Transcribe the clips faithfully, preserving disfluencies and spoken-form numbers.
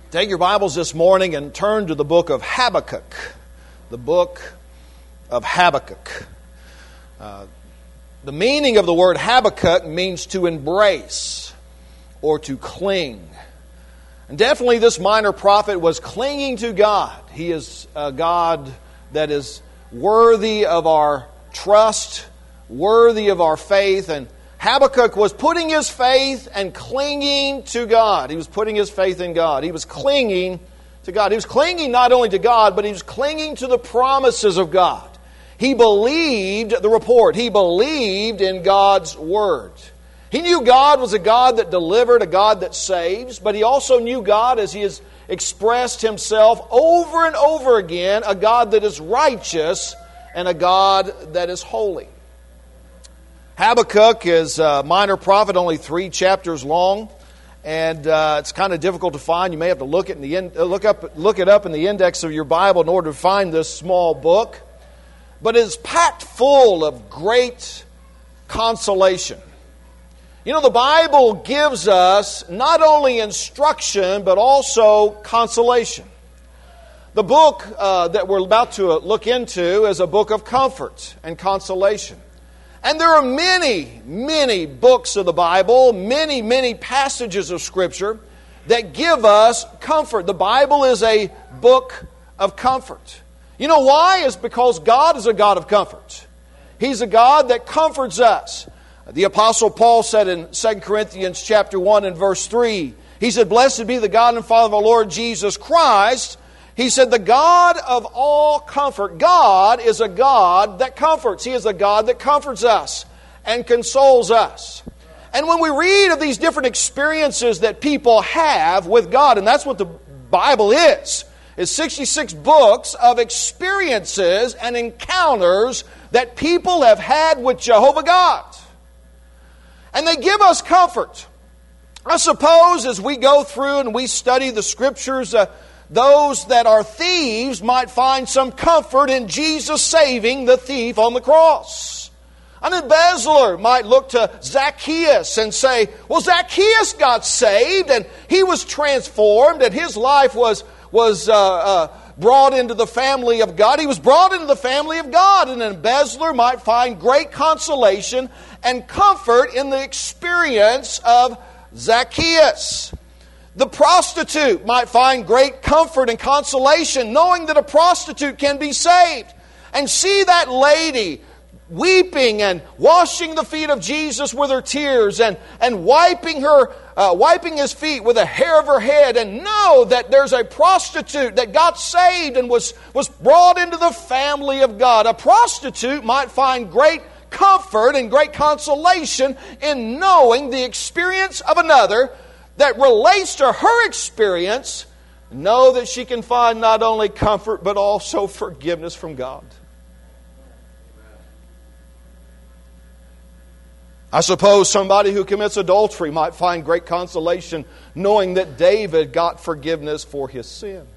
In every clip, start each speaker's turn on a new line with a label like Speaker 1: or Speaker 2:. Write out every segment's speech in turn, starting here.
Speaker 1: Take your Bibles this morning and turn to the book of Habakkuk. The book of Habakkuk. Uh, the meaning of the word Habakkuk means to embrace or to cling. And definitely this minor prophet was clinging to God. He is a God that is worthy of our trust, worthy of our faith, and Habakkuk was putting his faith and clinging to God. He was putting his faith in God. He was clinging to God. He was clinging not only to God, but he was clinging to the promises of God. He believed the report. He believed in God's Word. He knew God was a God that delivered, a God that saves, but he also knew God, as he has expressed himself over and over again, a God that is righteous and a God that is holy. Habakkuk is a minor prophet, only three chapters long, and uh, it's kind of difficult to find. You may have to look it in the in, look up look it up in the index of your Bible in order to find this small book. But it's packed full of great consolation. You know, the Bible gives us not only instruction but also consolation. The book uh, that we're about to look into is a book of comfort and consolation. And there are many, many books of the Bible, many, many passages of Scripture that give us comfort. The Bible is a book of comfort. You know why? It's because God is a God of comfort. He's a God that comforts us. The Apostle Paul said in Second Corinthians chapter one and verse three, he said, "Blessed be the God and Father of our Lord Jesus Christ." He said, "The God of all comfort." God is a God that comforts. He is a God that comforts us and consoles us. And when we read of these different experiences that people have with God, and that's what the Bible is, is sixty-six books of experiences and encounters that people have had with Jehovah God. And they give us comfort. I suppose as we go through and we study the Scriptures, uh, those that are thieves might find some comfort in Jesus saving the thief on the cross. An embezzler might look to Zacchaeus and say, well, Zacchaeus got saved and he was transformed and his life was, was uh, uh, brought into the family of God. He was brought into the family of God. And an embezzler might find great consolation and comfort in the experience of Zacchaeus. The prostitute might find great comfort and consolation knowing that a prostitute can be saved. And see that lady weeping and washing the feet of Jesus with her tears and, and wiping her, uh, wiping his feet with a hair of her head, and know that there's a prostitute that got saved and was, was brought into the family of God. A prostitute might find great comfort and great consolation in knowing the experience of another that relates to her experience, know that she can find not only comfort but also forgiveness from God. I suppose somebody who commits adultery might find great consolation knowing that David got forgiveness for his sin.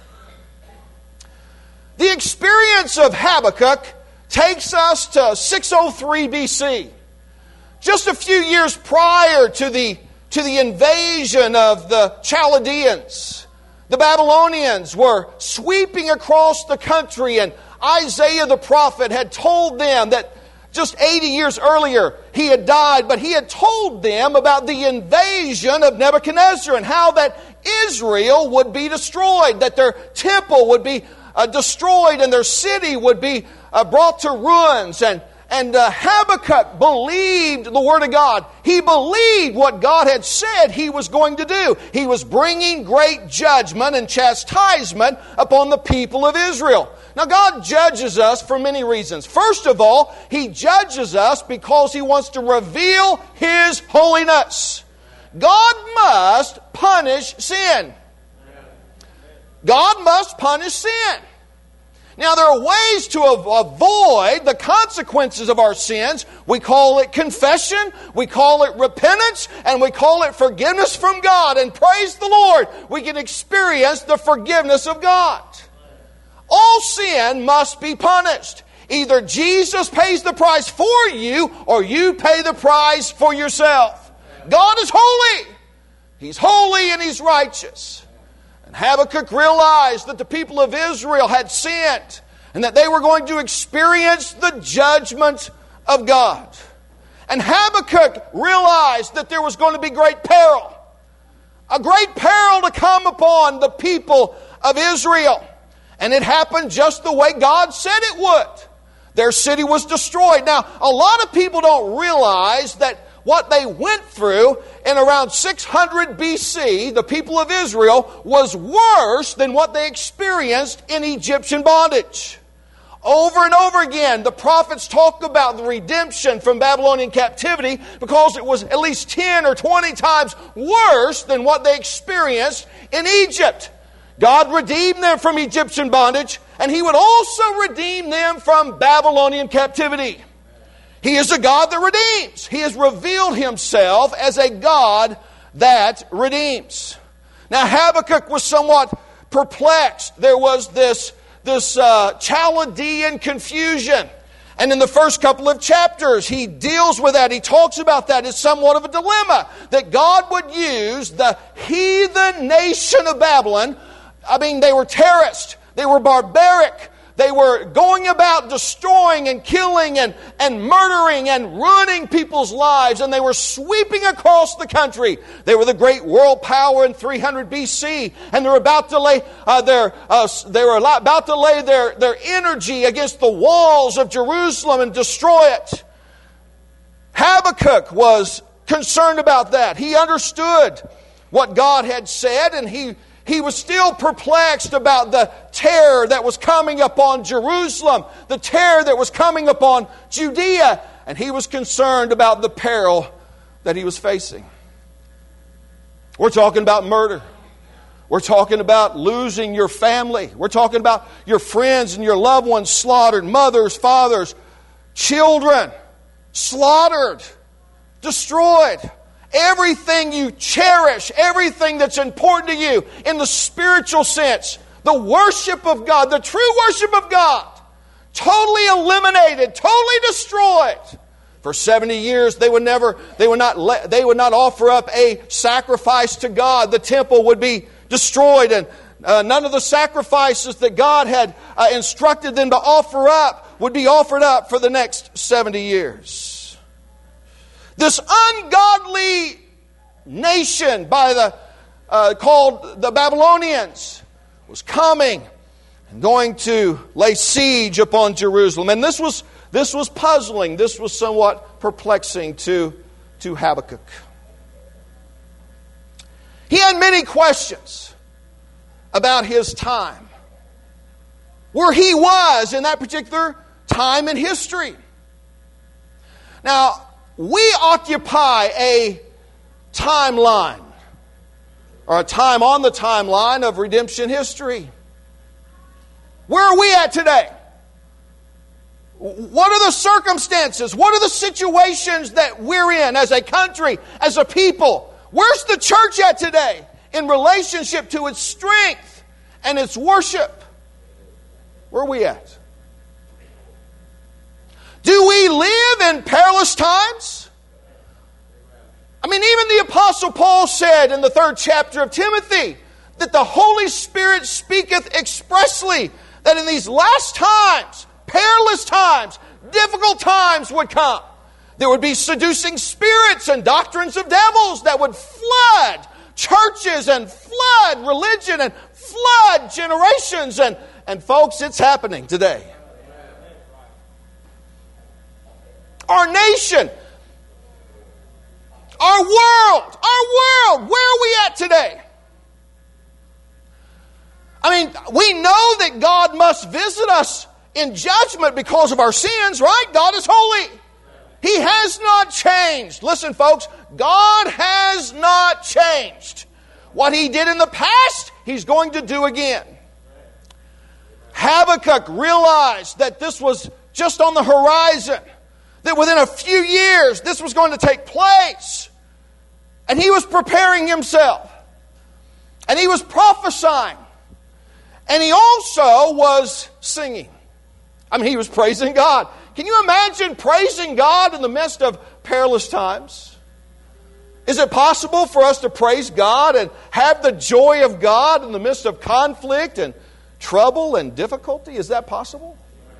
Speaker 1: The experience of Habakkuk takes us to six oh three B C. Just a few years prior to the to the invasion of the Chaldeans. The Babylonians were sweeping across the country, and Isaiah the prophet had told them that just eighty years earlier he had died, but he had told them about the invasion of Nebuchadnezzar and how that Israel would be destroyed, that their temple would be uh, destroyed and their city would be uh, brought to ruins. And And uh, Habakkuk believed the Word of God. He believed what God had said He was going to do. He was bringing great judgment and chastisement upon the people of Israel. Now, God judges us for many reasons. First of all, He judges us because He wants to reveal His holiness. God must punish sin. God must punish sin. Now, there are ways to avoid the consequences of our sins. We call it confession, we call it repentance, and we call it forgiveness from God. And praise the Lord, we can experience the forgiveness of God. All sin must be punished. Either Jesus pays the price for you, or you pay the price for yourself. God is holy. He's holy and He's righteous. Habakkuk realized that the people of Israel had sinned and that they were going to experience the judgment of God. And Habakkuk realized that there was going to be great peril. A great peril to come upon the people of Israel. And it happened just the way God said it would. Their city was destroyed. Now, a lot of people don't realize that what they went through in around six hundred B C, the people of Israel, was worse than what they experienced in Egyptian bondage. Over and over again, the prophets talk about the redemption from Babylonian captivity because it was at least ten or twenty times worse than what they experienced in Egypt. God redeemed them from Egyptian bondage, and He would also redeem them from Babylonian captivity. He is a God that redeems. He has revealed Himself as a God that redeems. Now, Habakkuk was somewhat perplexed. There was this This uh, Chaldean confusion. And in the first couple of chapters, he deals with that. He talks about that as somewhat of a dilemma. That God would use the heathen nation of Babylon. I mean, they were terrorists. They were barbaric. They were going about destroying and killing and, and murdering and ruining people's lives. And they were sweeping across the country. They were the great world power in three hundred B C. And they were about to lay uh, their uh, they were about to lay their, their energy against the walls of Jerusalem and destroy it. Habakkuk was concerned about that. He understood what God had said, and he He was still perplexed about the terror that was coming upon Jerusalem, the terror that was coming upon Judea, and he was concerned about the peril that he was facing. We're talking about murder. We're talking about losing your family. We're talking about your friends and your loved ones slaughtered, mothers, fathers, children slaughtered, destroyed. Everything you cherish, everything that's important to you in the spiritual sense, the worship of God, the true worship of God, totally eliminated, totally destroyed. For seventy years, they would never, they would not, let, they would not offer up a sacrifice to God. The temple would be destroyed, and uh, none of the sacrifices that God had uh, instructed them to offer up would be offered up for the next seventy years. This ungodly nation by the uh, called the Babylonians was coming and going to lay siege upon Jerusalem. And this was this was puzzling. This was somewhat perplexing to, to Habakkuk. He had many questions about his time, where he was in that particular time in history. Now, we occupy a timeline, or a time on the timeline of redemption history. Where are we at today? What are the circumstances? What are the situations that we're in as a country, as a people? Where's the church at today in relationship to its strength and its worship? Where are we at? Do we live in perilous times? I mean, even the Apostle Paul said in the third chapter of Timothy that the Holy Spirit speaketh expressly that in these last times, perilous times, difficult times would come. There would be seducing spirits and doctrines of devils that would flood churches and flood religion and flood generations. And, and folks, it's happening today. Our nation, our world, our world, where are we at today? I mean, we know that God must visit us in judgment because of our sins, right? God is holy. He has not changed. Listen, folks, God has not changed. What He did in the past, He's going to do again. Habakkuk realized that this was just on the horizon, that within a few years this was going to take place. And he was preparing himself. And he was prophesying. And he also was singing. I mean, he was praising God. Can you imagine praising God in the midst of perilous times? Is it possible for us to praise God and have the joy of God in the midst of conflict and trouble and difficulty? Is that possible?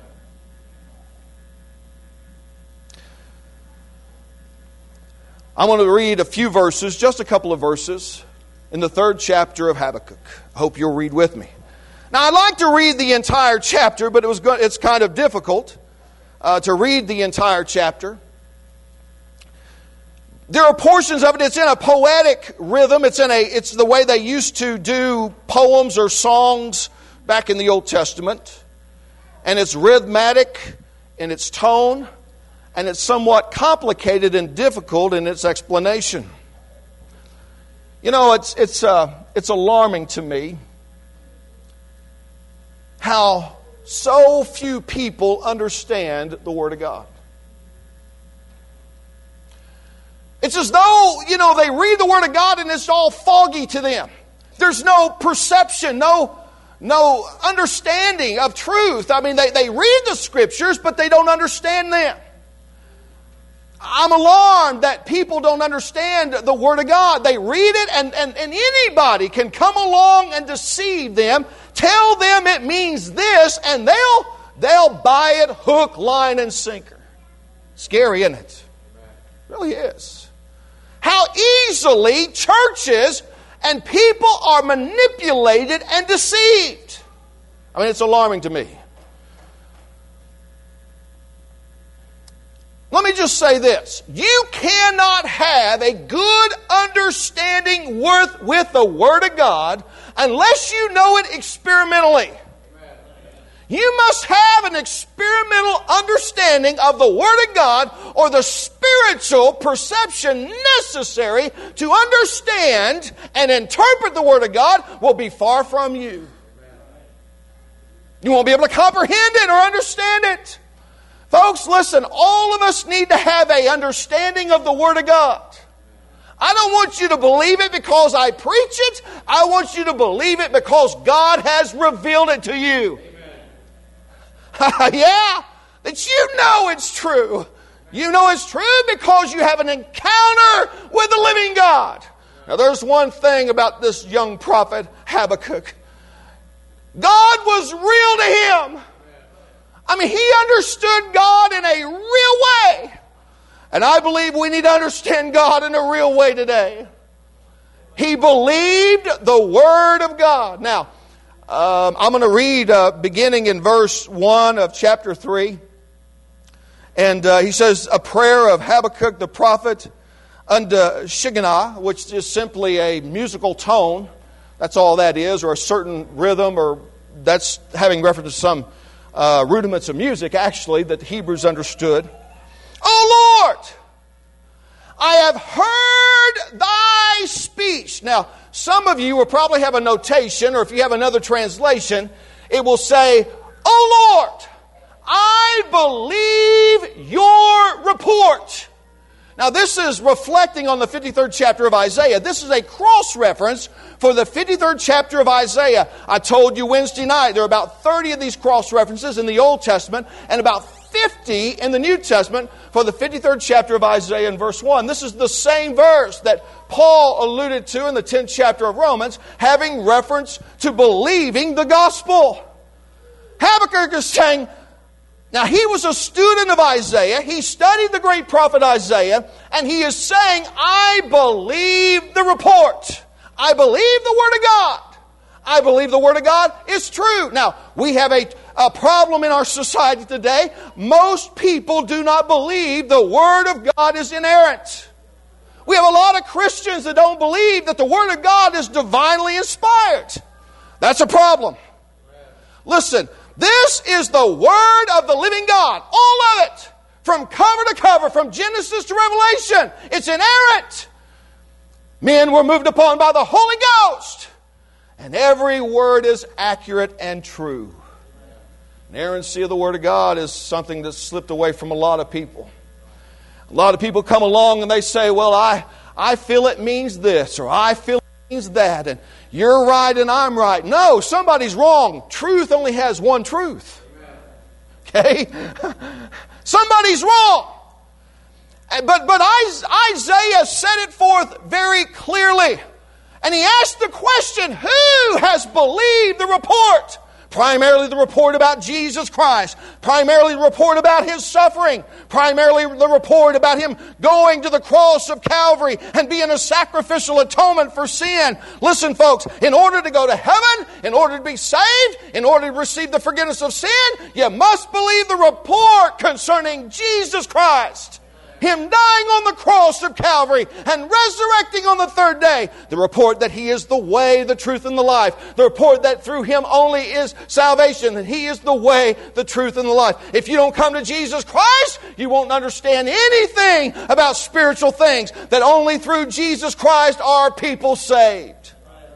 Speaker 1: I want to read a few verses, just a couple of verses, in the third chapter of Habakkuk. I hope you'll read with me. Now, I'd like to read the entire chapter, but it was go- it's kind of difficult uh, to read the entire chapter. There are portions of it, it's in a poetic rhythm. It's in a it's the way they used to do poems or songs back in the Old Testament. And it's rhythmic in its tone, and it's somewhat complicated and difficult in its explanation. You know, it's it's uh, it's alarming to me how so few people understand the Word of God. It's as though, you know, they read the Word of God and it's all foggy to them. There's no perception, no, no understanding of truth. I mean, they, they read the Scriptures, but they don't understand them. I'm alarmed that people don't understand the Word of God. They read it and, and, and anybody can come along and deceive them, tell them it means this, and they'll, they'll buy it hook, line, and sinker. Scary, isn't it? It really is. How easily churches and people are manipulated and deceived. I mean, it's alarming to me. Let me just say this. You cannot have a good understanding with, with the Word of God unless you know it experimentally. You must have an experimental understanding of the Word of God or the spiritual perception necessary to understand and interpret the Word of God will be far from you. You won't be able to comprehend it or understand it. Folks, listen, all of us need to have an understanding of the Word of God. I don't want you to believe it because I preach it. I want you to believe it because God has revealed it to you. Yeah, that you know it's true. You know it's true because you have an encounter with the living God. Now there's one thing about this young prophet Habakkuk. God was real to him. I mean, he understood God in a real way. And I believe we need to understand God in a real way today. He believed the Word of God. Now, Um, I'm going to read uh, beginning in verse one of chapter three. And uh, he says, a prayer of Habakkuk the prophet unto Shigionah, which is simply a musical tone. That's all that is, or a certain rhythm, or that's having reference to some uh, rudiments of music, actually, that the Hebrews understood. O Lord, I have heard thy speech. Now, some of you will probably have a notation, or if you have another translation, it will say, O Lord, I believe your report. Now, this is reflecting on the fifty-third chapter of Isaiah. This is a cross-reference for the fifty-third chapter of Isaiah. I told you Wednesday night, there are about thirty of these cross-references in the Old Testament and about fifty in the New Testament for the fifty-third chapter of Isaiah in verse one. This is the same verse that Paul alluded to in the tenth chapter of Romans, having reference to believing the gospel. Habakkuk is saying, now he was a student of Isaiah, he studied the great prophet Isaiah, and he is saying, I believe the report. I believe the Word of God. I believe the Word of God is true. Now, we have a, a problem in our society today. Most people do not believe the Word of God is inerrant. We have a lot of Christians that don't believe that the Word of God is divinely inspired. That's a problem. Listen, this is the Word of the living God. All of it. From cover to cover, from Genesis to Revelation. It's inerrant. Men were moved upon by the Holy Ghost. And every word is accurate and true. Inerrancy of the Word of God is something that's slipped away from a lot of people. A lot of people come along and they say, well, I, I feel it means this, or I feel it means that, and you're right and I'm right. No, somebody's wrong. Truth only has one truth. Okay? Somebody's wrong. But, but Isaiah set it forth very clearly. And he asked the question, who has believed the report? Primarily the report about Jesus Christ. Primarily the report about His suffering. Primarily the report about Him going to the cross of Calvary and being a sacrificial atonement for sin. Listen, folks, in order to go to heaven, in order to be saved, in order to receive the forgiveness of sin, you must believe the report concerning Jesus Christ. Him dying on the cross of Calvary and resurrecting on the third day. The report that He is the way, the truth, and the life. The report that through Him only is salvation. That He is the way, the truth, and the life. If you don't come to Jesus Christ, you won't understand anything about spiritual things. That only through Jesus Christ are people saved.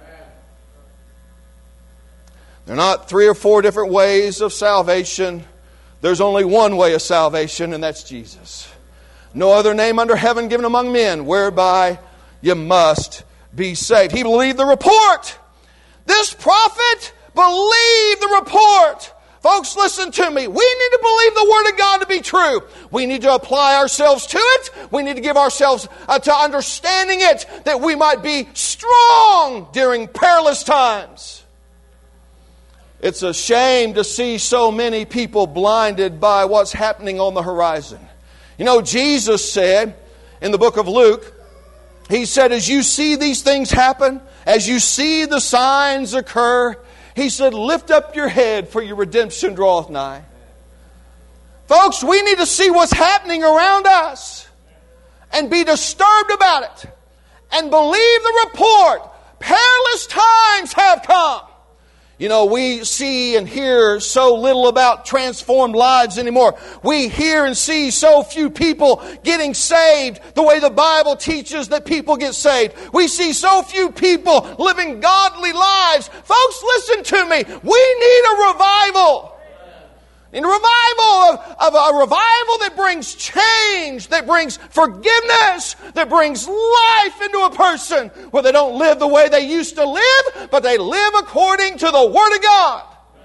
Speaker 1: There are not three or four different ways of salvation. There's only one way of salvation, and that's Jesus. No other name under heaven given among men whereby you must be saved. He believed the report. This prophet believed the report. Folks, listen to me. We need to believe the Word of God to be true. We need to apply ourselves to it. We need to give ourselves uh, to understanding it, that we might be strong during perilous times. It's a shame to see so many people blinded by what's happening on the horizon. You know, Jesus said in the book of Luke, He said, as you see these things happen, as you see the signs occur, He said, lift up your head, for your redemption draweth nigh. Folks, we need to see what's happening around us and be disturbed about it and believe the report. Perilous times have come. You know, we see and hear so little about transformed lives anymore. We hear and see so few people getting saved the way the Bible teaches that people get saved. We see so few people living godly lives. Folks, listen to me. We need a revival. In a revival of, of a revival that brings change, that brings forgiveness, that brings life into a person where they don't live the way they used to live, but they live according to the Word of God.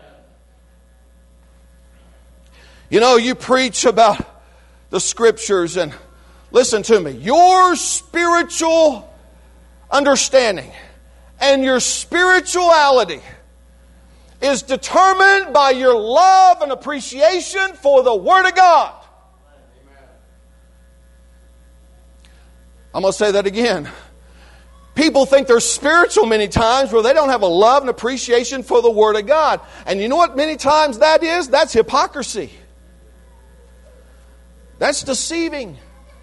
Speaker 1: You know, you preach about the Scriptures, and listen to me. Your spiritual understanding and your spirituality is determined by your love and appreciation for the Word of God. I'm going to say that again. People think they're spiritual many times where they don't have a love and appreciation for the Word of God. And you know what many times that is? That's hypocrisy. That's deceiving.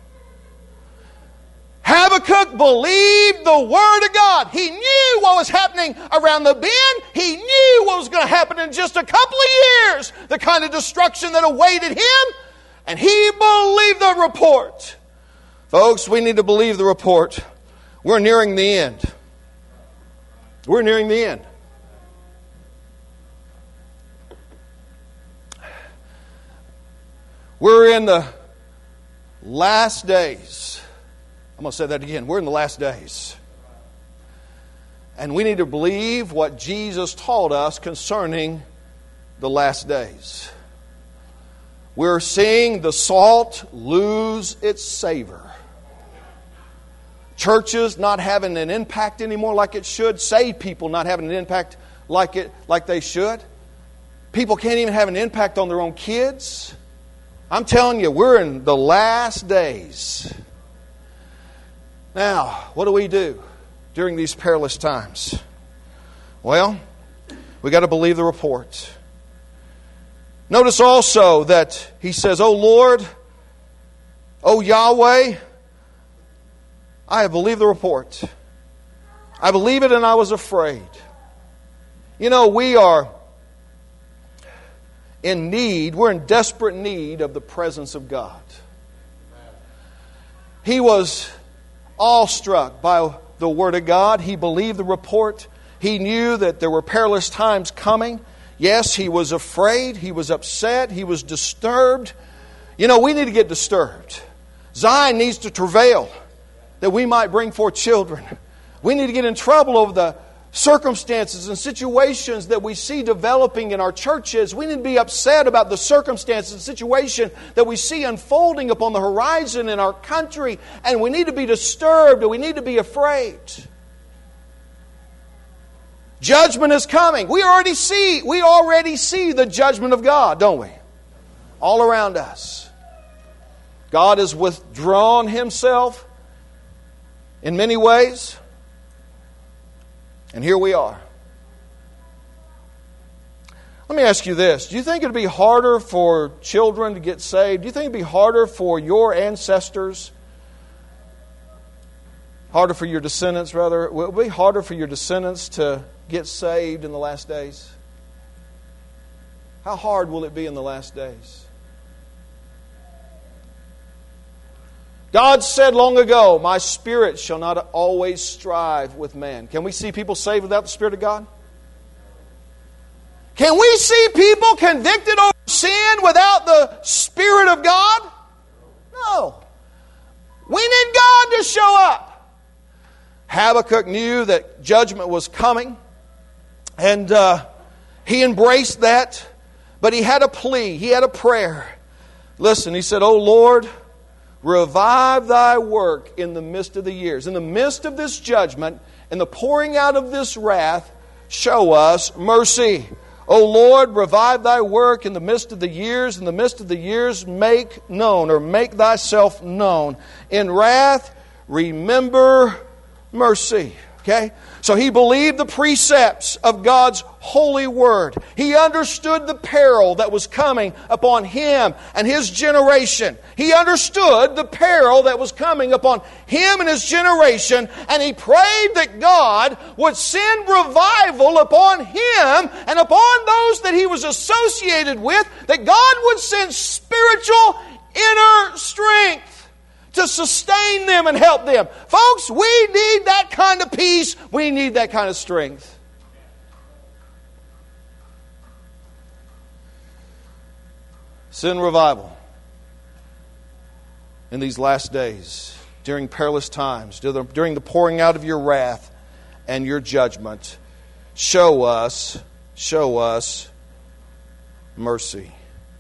Speaker 1: Habakkuk believed the Word of God. He knew what was happening around the bend. He knew what was going to happen in just a couple of years. The kind of destruction that awaited him. And he believed the report. Folks, we need to believe the report. We're nearing the end. We're nearing the end. We're in the last days. I'm going to say that again. We're in the last days. And we need to believe what Jesus taught us concerning the last days. We're seeing the salt lose its savor. Churches not having an impact anymore like it should. Saved people not having an impact like it like they should. People can't even have an impact on their own kids. I'm telling you, we're in the last days. Now, what do we do during these perilous times? Well, we got to believe the report. Notice also that he says, "O Lord, O Yahweh, I have believed the report. I believe it and I was afraid." You know, we are in need, we're in desperate need of the presence of God. He was awestruck by the Word of God. He believed the report. He knew that there were perilous times coming. Yes, he was afraid. He was upset. He was disturbed. You know, we need to get disturbed. Zion needs to travail that we might bring forth children. We need to get in trouble over the circumstances and situations that we see developing in our churches. We need to be upset about the circumstances and situation that we see unfolding upon the horizon in our country. And we need to be disturbed and we need to be afraid. Judgment is coming. We already see, we already see the judgment of God, don't we? All around us. God has withdrawn Himself in many ways. And here we are. Let me ask you this. Do you think it would be harder for children to get saved? Do you think it would be harder for your ancestors? Harder for your descendants, rather? Will it be harder for your descendants to get saved in the last days? How hard will it be in the last days? God said long ago, my Spirit shall not always strive with man. Can we see people saved without the Spirit of God? Can we see people convicted over sin without the Spirit of God? No. We need God to show up. Habakkuk knew that judgment was coming, and uh, he embraced that, but he had a plea, he had a prayer. Listen, he said, "O Lord, revive Thy work in the midst of the years." In the midst of this judgment, in the pouring out of this wrath, show us mercy. O Lord, revive Thy work in the midst of the years. In the midst of the years, make known or make Thyself known. In wrath, remember mercy. Okay? So he believed the precepts of God's holy word. He understood the peril that was coming upon him and his generation. He understood the peril that was coming upon him and his generation, and he prayed that God would send revival upon him and upon those that he was associated with, that God would send spiritual inner strength to sustain them and help them. Folks, we need that kind of peace. We need that kind of strength. Send revival in these last days, during perilous times, during the pouring out of your wrath and your judgment. Show us, show us mercy.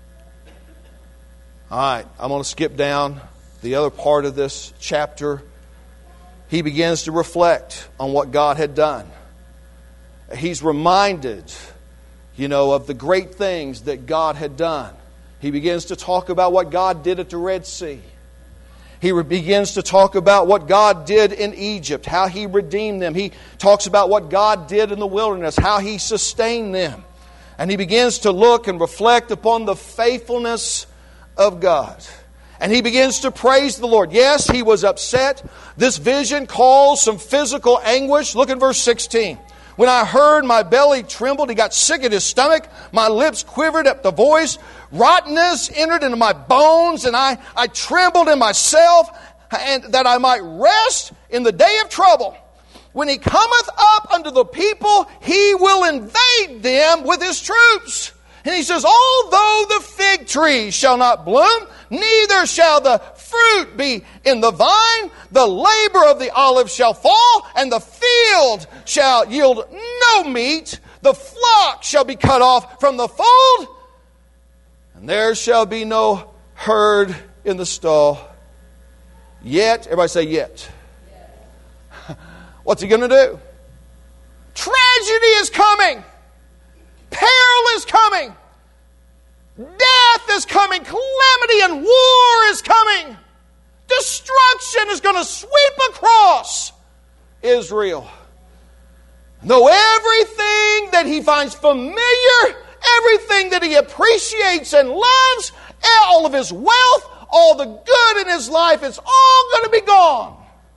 Speaker 1: All right, I'm going to skip down the other part of this chapter. He begins to reflect on what God had done. He's reminded, you know, of the great things that God had done. He begins to talk about what God did at the Red Sea. He begins to talk about what God did in Egypt, how He redeemed them. He talks about what God did in the wilderness, how He sustained them. And he begins to look and reflect upon the faithfulness of God. And he begins to praise the Lord. Yes, he was upset. This vision caused some physical anguish. Look at verse sixteen. When I heard, my belly trembled. He got sick at his stomach. My lips quivered at the voice. Rottenness entered into my bones, and I, I trembled in myself, and that I might rest in the day of trouble. When he cometh up unto the people, he will invade them with his troops. And he says, although the fig tree shall not bloom, neither shall the fruit be in the vine, the labor of the olive shall fall, and the field shall yield no meat. The flock shall be cut off from the fold, and there shall be no herd in the stall. Yet, everybody say yet. What's he going to do? Tragedy is coming. Peril is coming. Death is coming. Calamity and war is coming. Destruction is going to sweep across Israel. Though everything that he finds familiar, everything that he appreciates and loves, all of his wealth, all the good in his life, it's all going to be gone.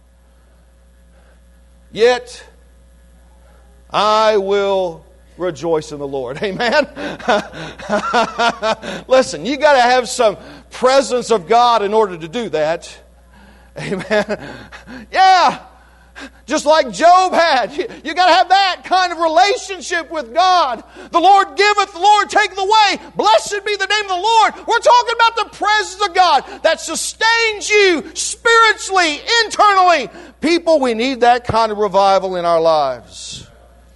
Speaker 1: Yet, I will rejoice in the Lord. Amen? Listen, you got to have some presence of God in order to do that. Amen? Yeah. Just like Job had. You, you got to have that kind of relationship with God. The Lord giveth, the Lord taketh away. Blessed be the name of the Lord. We're talking about the presence of God that sustains you spiritually, internally. People, we need that kind of revival in our lives.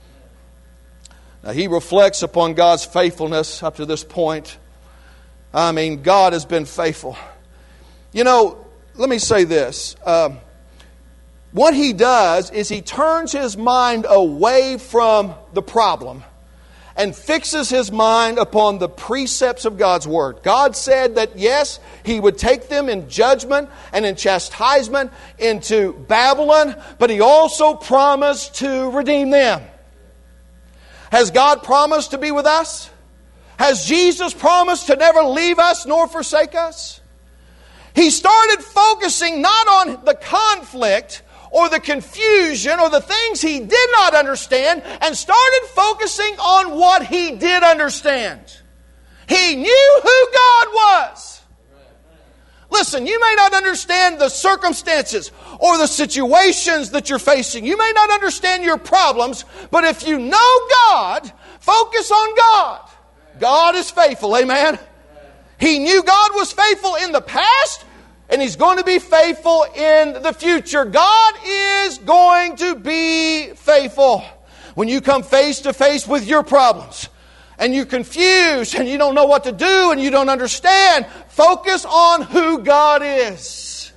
Speaker 1: Now, he reflects upon God's faithfulness up to this point. I mean, God has been faithful. You know, let me say this. Um, what he does is he turns his mind away from the problem and fixes his mind upon the precepts of God's Word. God said that, yes, He would take them in judgment and in chastisement into Babylon, but He also promised to redeem them. Has God promised to be with us? Has Jesus promised to never leave us nor forsake us? He started focusing not on the conflict or the confusion or the things he did not understand, and started focusing on what he did understand. He knew who God was. Listen, you may not understand the circumstances or the situations that you're facing. You may not understand your problems, but if you know God, focus on God. God is faithful, amen? He knew God was faithful in the past, and He's going to be faithful in the future. God is going to be faithful. When you come face to face with your problems, and you're confused, and you don't know what to do, and you don't understand, focus on who God is.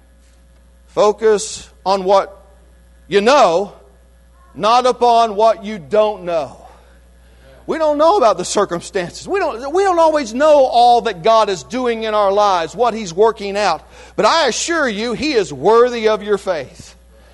Speaker 1: Focus on what you know, not upon what you don't know. We don't know about the circumstances. We don't, we don't always know all that God is doing in our lives, what He's working out. But I assure you, He is worthy of your faith.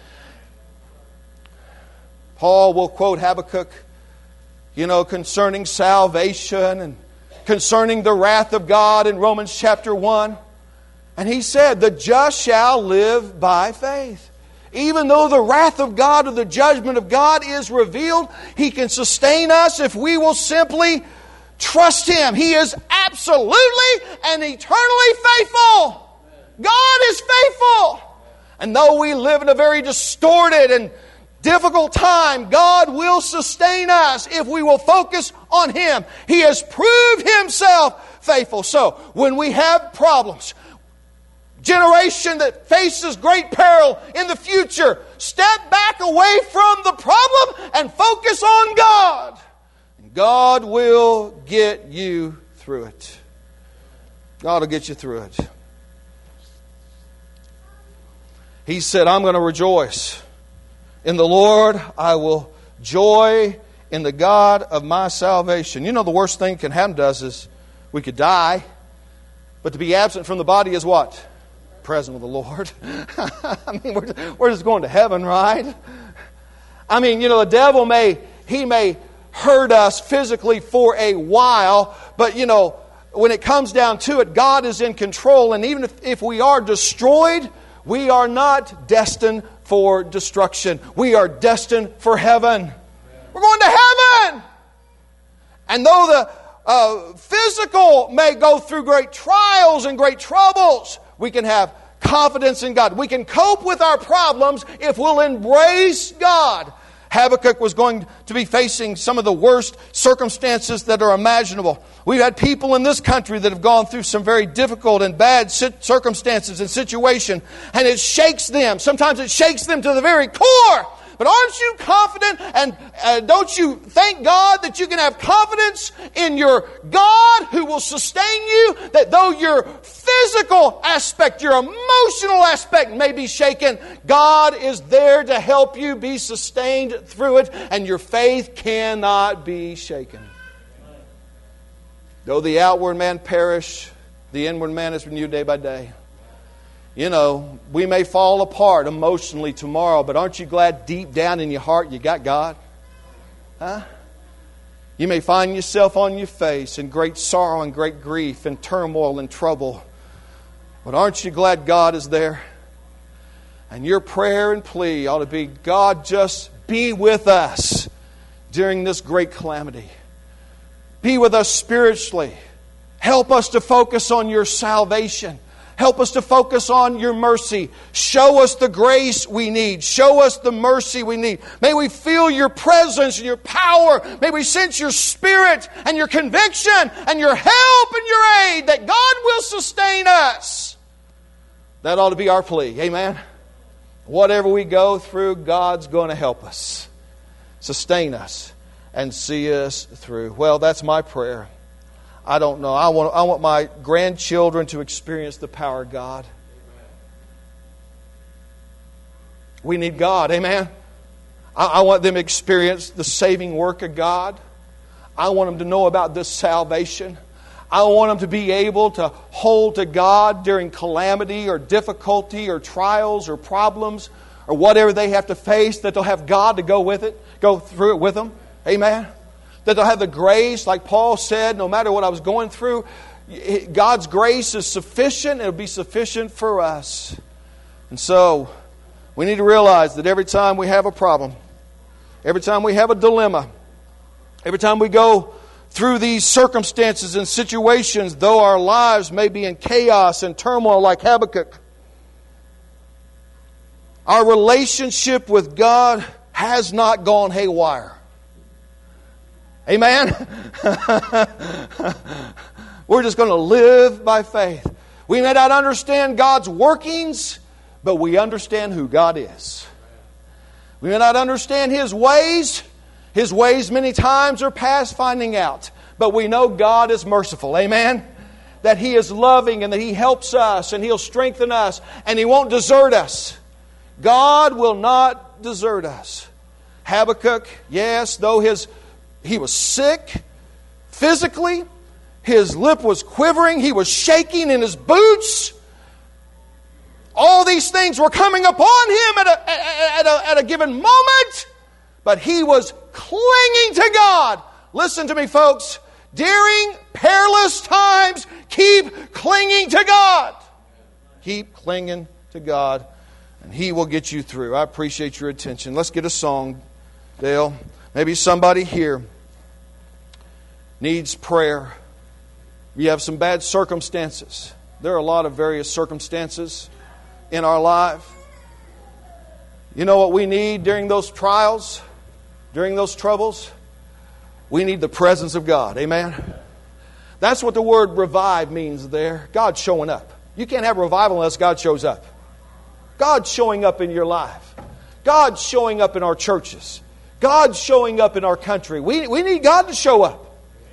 Speaker 1: Paul will quote Habakkuk, you know, concerning salvation and concerning the wrath of God in Romans chapter one. And he said, the just shall live by faith. Even though the wrath of God or the judgment of God is revealed, He can sustain us if we will simply trust Him. He is absolutely and eternally faithful. God is faithful. And though we live in a very distorted and difficult time, God will sustain us if we will focus on Him. He has proved Himself faithful. So, when we have problems, generation that faces great peril in the future, step back away from the problem and focus on God. And God will get you through it. God will get you through it. He said, I'm going to rejoice in the Lord. I will joy in the God of my salvation. You know, the worst thing that can happen to us is we could die. But to be absent from the body is what? Present with the Lord. I mean, we're, we're just going to heaven, right? I mean, you know, the devil may, he may hurt us physically for a while, but, you know, when it comes down to it, God is in control, and even if, if we are destroyed, we are not destined for destruction. We are destined for heaven. We're going to heaven! And though the uh, physical may go through great trials and great troubles, we can have confidence in God. We can cope with our problems if we'll embrace God. Habakkuk was going to be facing some of the worst circumstances that are imaginable. We've had people in this country that have gone through some very difficult and bad circumstances and situations, and it shakes them. Sometimes it shakes them to the very core. But aren't you confident, and uh, don't you thank God that you can have confidence in your God who will sustain you? That though your physical aspect, your emotional aspect may be shaken, God is there to help you be sustained through it, and your faith cannot be shaken. Though the outward man perish, the inward man is renewed day by day. You know, we may fall apart emotionally tomorrow, but aren't you glad deep down in your heart you got God? Huh? You may find yourself on your face in great sorrow and great grief and turmoil and trouble, but aren't you glad God is there? And your prayer and plea ought to be, God, just be with us during this great calamity. Be with us spiritually. Help us to focus on your salvation. Help us to focus on your mercy. Show us the grace we need. Show us the mercy we need. May we feel your presence and your power. May we sense your spirit and your conviction and your help and your aid, that God will sustain us. That ought to be our plea. Amen? Whatever we go through, God's going to help us, sustain us. and see us through. Well, that's my prayer. I don't know. I want, I want my grandchildren to experience the power of God. We need God. Amen. I, I want them to experience the saving work of God. I want them to know about this salvation. I want them to be able to hold to God during calamity or difficulty or trials or problems or whatever they have to face, that they'll have God to go with it, go through it with them. Amen. That they'll have the grace, like Paul said, no matter what I was going through, God's grace is sufficient. It'll be sufficient for us. And so, we need to realize that every time we have a problem, every time we have a dilemma, every time we go through these circumstances and situations, though our lives may be in chaos and turmoil like Habakkuk, our relationship with God has not gone haywire. Amen? We're just going to live by faith. We may not understand God's workings, but we understand who God is. We may not understand His ways. His ways many times are past finding out. But we know God is merciful. Amen? That He is loving and that He helps us and He'll strengthen us and He won't desert us. God will not desert us. Habakkuk, yes, though his he was sick physically, his lip was quivering, he was shaking in his boots. All these things were coming upon him at a, at a, at a given moment, but he was clinging to God. Listen to me, folks. During perilous times, keep clinging to God. Keep clinging to God, and He will get you through. I appreciate your attention. Let's get a song, Dale. Maybe somebody here needs prayer. You have some bad circumstances. There are a lot of various circumstances in our life. You know what we need during those trials, during those troubles? We need the presence of God. Amen? That's what the word revive means there. God showing up. You can't have revival unless God shows up. God's showing up in your life. God's showing up in our churches. God's showing up in our country. We, we need God to show up.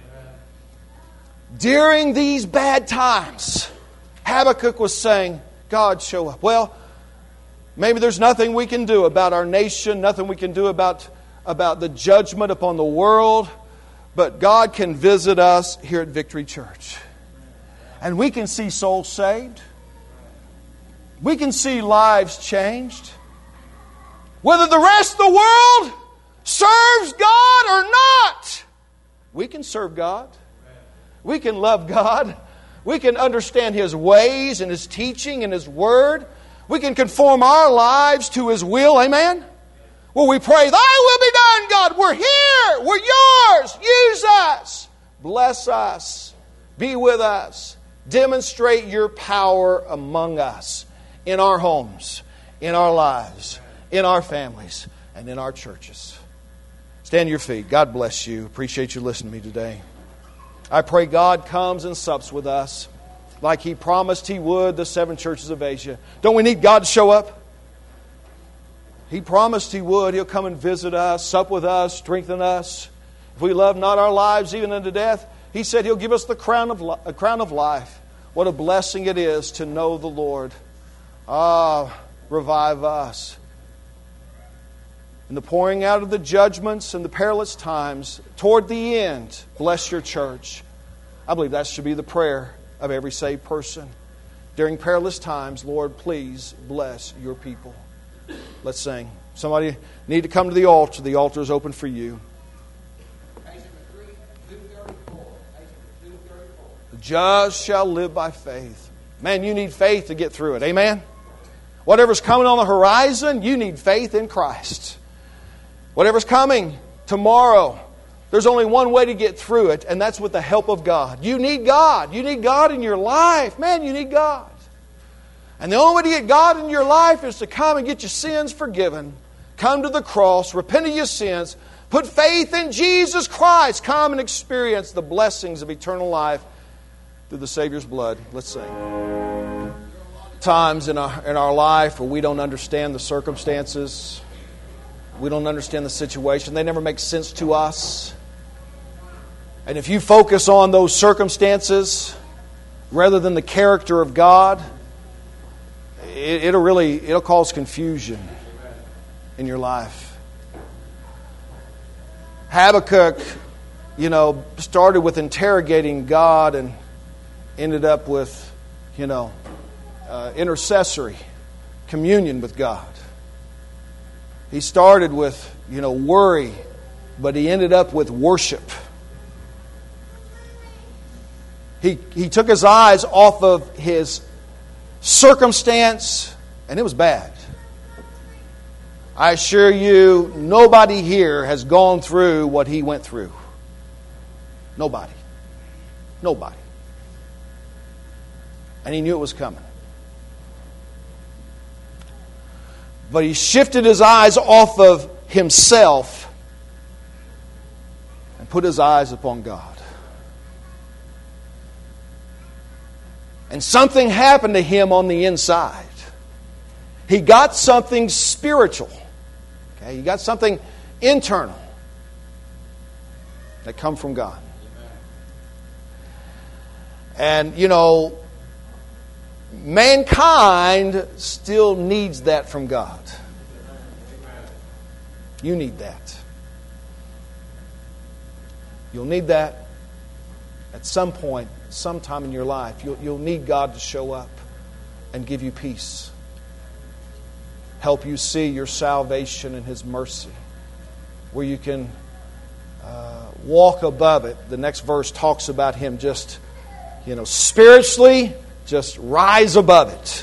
Speaker 1: During these bad times, Habakkuk was saying, God, show up. Well, maybe there's nothing we can do about our nation, nothing we can do about, about the judgment upon the world, but God can visit us here at Victory Church. And we can see souls saved. We can see lives changed. Whether the rest of the world serves God or not, we can serve God. We can love God. We can understand His ways and His teaching and His Word. We can conform our lives to His will. Amen? Well, we pray, Thy will be done, God. We're here. We're yours. Use us. Bless us. Be with us. Demonstrate your power among us, in our homes, in our lives, in our families, and in our churches. Stand to your feet. God bless you. Appreciate you listening to me today. I pray God comes and sups with us like He promised He would the seven churches of Asia. Don't we need God to show up? He promised He would. He'll come and visit us, sup with us, strengthen us. If we love not our lives even unto death, He said He'll give us the crown of, li- a crown of life. What a blessing it is to know the Lord. Ah, revive us. In the pouring out of the judgments and the perilous times, toward the end, bless your church. I believe that should be the prayer of every saved person. During perilous times, Lord, please bless your people. Let's sing. Somebody need to come to the altar. The altar is open for you. The just shall live by faith. Man, you need faith to get through it. Amen? Whatever's coming on the horizon, you need faith in Christ. Whatever's coming tomorrow, there's only one way to get through it, and that's with the help of God. You need God. You need God in your life. Man, you need God. And the only way to get God in your life is to come and get your sins forgiven. Come to the cross, repent of your sins, put faith in Jesus Christ. Come and experience the blessings of eternal life through the Savior's blood. Let's sing. Times in our, in our life where we don't understand the circumstances. We don't understand the situation. They never make sense to us. And if you focus on those circumstances rather than the character of God, it, it'll really it'll cause confusion in your life. Habakkuk, you know, started with interrogating God and ended up with, you know, uh, intercessory communion with God. He started with, you know, worry, but he ended up with worship. He he took his eyes off of his circumstance, and it was bad. I assure you, nobody here has gone through what he went through. Nobody. Nobody. And he knew it was coming. But he shifted his eyes off of himself and put his eyes upon God. And something happened to him on the inside. He got something spiritual. Okay, he got something internal that come from God. And, you know, mankind still needs that from God. You need that. You'll need that at some point, sometime in your life. You'll, you'll need God to show up and give you peace. Help you see your salvation and His mercy, where you can uh, walk above it. The next verse talks about Him just, you know, spiritually, just rise above it.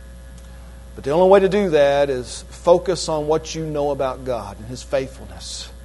Speaker 1: But the only way to do that is focus on what you know about God and His faithfulness.